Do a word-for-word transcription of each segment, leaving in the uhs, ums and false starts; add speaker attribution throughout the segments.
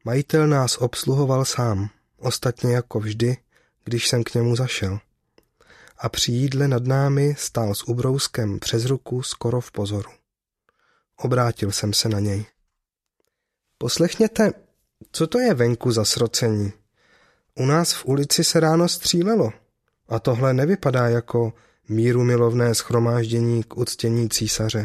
Speaker 1: Majitel nás obsluhoval sám, ostatně jako vždy, když jsem k němu zašel. A při jídle nad námi stál s ubrouskem přes ruku skoro v pozoru. Obrátil jsem se na něj. Poslechněte, co to je venku za srocení? U nás v ulici se ráno střílelo a tohle nevypadá jako mírumilovné shromáždění k uctění císaře.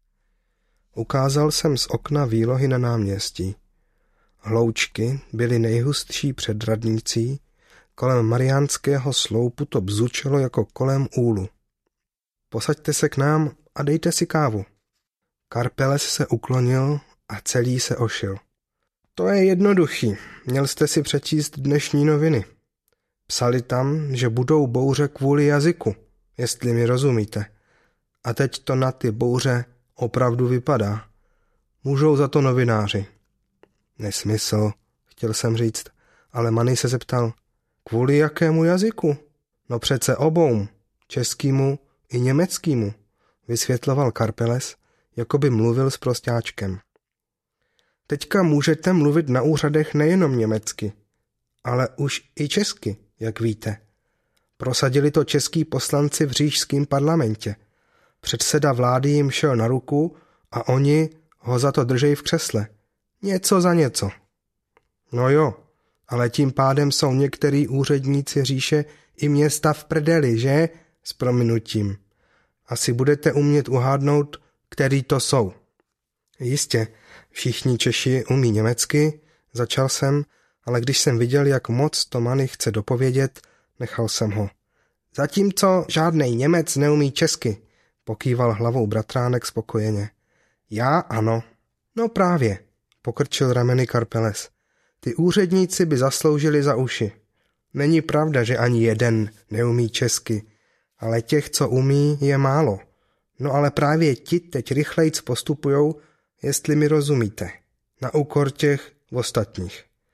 Speaker 1: Ukázal jsem z okna výlohy na náměstí. Hloučky byly nejhustší před radnicí, kolem mariánského sloupu to bzučelo jako kolem úlu. Posaďte se k nám a dejte si kávu. Karpeles se uklonil a celý se ošil. To je jednoduchý, měl jste si přečíst dnešní noviny. Psali tam, že budou bouře kvůli jazyku, jestli mi rozumíte. A teď to na ty bouře opravdu vypadá. Můžou za to novináři. Nesmysl, chtěl jsem říct, ale Manny se zeptal, kvůli jakému jazyku? No přece obou, českýmu i německýmu, vysvětloval Karpeles, jako by mluvil s prostáčkem. Teďka můžete mluvit na úřadech nejenom německy, ale už i česky, jak víte. Prosadili to český poslanci v říšském parlamentě. Předseda vlády jim šel na ruku a oni ho za to držej v křesle. Něco za něco. No jo, ale tím pádem jsou některý úředníci říše i města v prdeli, že? S prominutím. Asi budete umět uhádnout, který to jsou. Jistě, všichni Češi umí německy, začal jsem, ale když jsem viděl, jak moc to Manny chce dopovědět, nechal jsem ho. Zatímco žádnej Němec neumí česky, pokýval hlavou bratránek spokojeně. Já ano. No právě, pokrčil rameny Karpeles. Ty úředníci by zasloužili za uši. Není pravda, že ani jeden neumí česky, ale těch, co umí, je málo. No ale právě ti teď rychlejc postupujou, jestli mi rozumíte, na úkor těch ostatních.